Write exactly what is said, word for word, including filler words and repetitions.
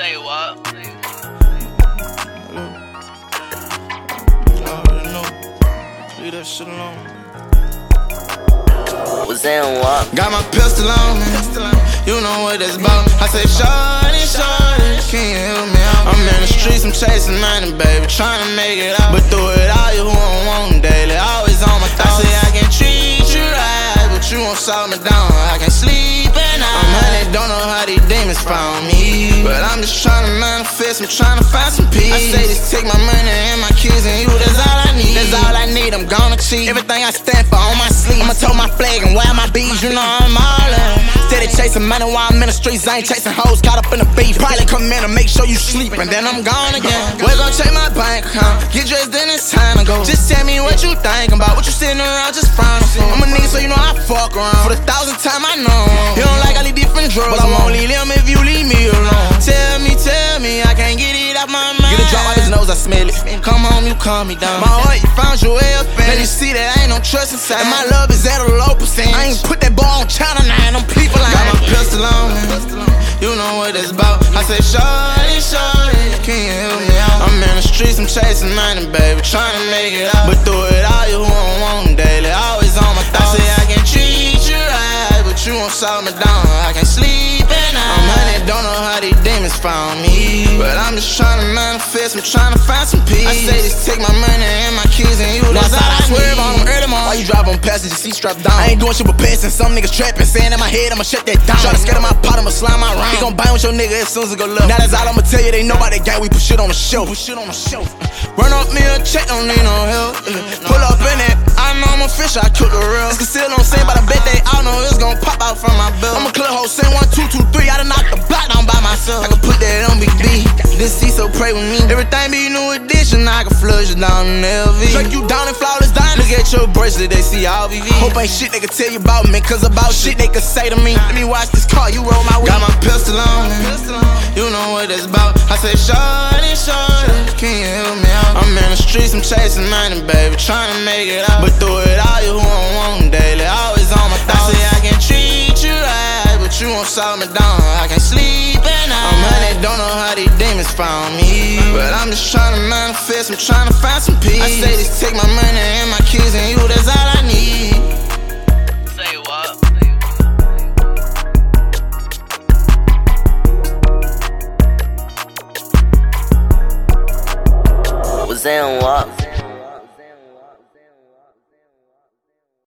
Say what? I already know. Leave that shit alone. Was saying what? Got my pistol on me. You know what it's about. I say, shorty, shorty, can you help me out? I'm in the streets, I'm chasing money, baby, trying to make it out. But through it all, you who I want daily, always on my thoughts. I say I can treat you right, but you won't slow me down. I can sleep at night. I'm honey, don't know how these demons found me, but I'm just trying to manifest, I'm trying to find some peace. I say just take my money and my kids and you, that's all I need. That's all I need, I'm gonna cheat. Everything I stand for on my sleeve. I'ma tote my flag and wear my beads, you know I'm all in. Steady chasing money while I'm in the streets, I ain't chasing hoes, caught up in the beef. Probably come in and make sure you sleep, and then I'm gone again. We're gonna check my bank account, get dressed, then it's time to go. Just tell me what you think about, what you sitting around just frowning for. I'm a nigga, so you know I fuck around. For the thousandth time I know you don't like all these different drugs, but I won't leave them if you leave me alone. Tell me, tell me, I can't get it out my mind. Get a drop out his nose, I smell it. Come home, you calm me down. My heart, you found your way up in. Let you see that I ain't no trust inside, and my love is at a low percent. I ain't put that ball on China nine, them people like got my pistol on me. You know what it's about. I say, shorty, shorty, can you help me out? I'm in the streets, I'm chasing money, baby, trying to make it out. But through it all, you who I want daily, always on my thoughts. I say I can treat you right, but you won't slow me down. I can sleep at night. I'm honey, don't know how these demons found me, but I'm just trying to manifest, I'm trying to find some peace. I say just take my money and my kids and you, that's all I swerve on them early morning. Why you drive on passenger seat strapped down? I ain't doing shit but passing, some niggas trapping, saying in my head I'ma shut that down. Try to scatter my pot, I'ma slime my round. He gon' bang with your nigga as soon as it go low. Now that's all I'ma tell you, they know about that gang, we put shit on the show. Put shit on the show. Run up me a check, don't need no help. Pull up in it, I know I'm a fish, I cook a real. It's concealed on scene, but I bet they all know it's gon' pop out from my belt. I'm a clear hole, send one, two, two, three, I done knocked the block down by myself. I can put that on Big D, this C, so pray with me. Everything be new addition, I can flush it down in L V. Drake you down in flawless diamonds. Look at your bracelet, they see all V V. Hope ain't shit they can tell you about me, cause about shit they can say to me. Let me watch this car, you roll my way. Got my pistol on me, you know what it's about. I say, shorty, shorty, can you help me out? I'm in the streets, I'm chasing money, baby, trying to make it out. But through it all, you who I want daily, always on my thoughts. I say I can treat you right, but you won't slow me down. I can sleep at night. I'm honey, don't know how these demons found me, but I'm just trying to manifest, I'm trying to find some peace. I say just take my money and my kids and you, that's all I need.